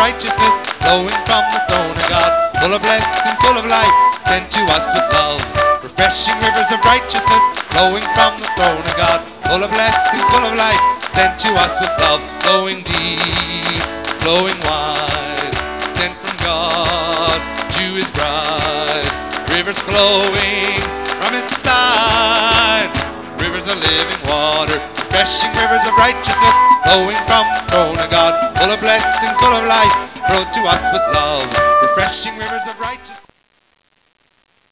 righteousness, flowing from the throne of God, full of blessings, full of life, sent to us with love. Refreshing rivers of righteousness, flowing from the throne of God, full of blessings, full of life, sent to us with love. Flowing deep, flowing wide, sent from God to his bride. Rivers flowing from his side, rivers of living water, refreshing rivers of righteousness, flowing from the throne of God, full of blessings, full of life, flowed to us with love. Refreshing rivers of righteousness.